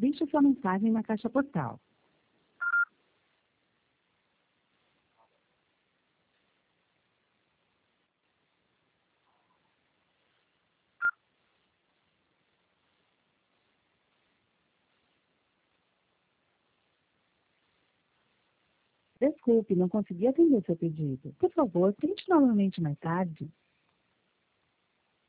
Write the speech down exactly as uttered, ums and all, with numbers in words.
Deixe sua mensagem na caixa postal. Desculpe, não consegui atender seu pedido. Por favor, tente novamente mais tarde.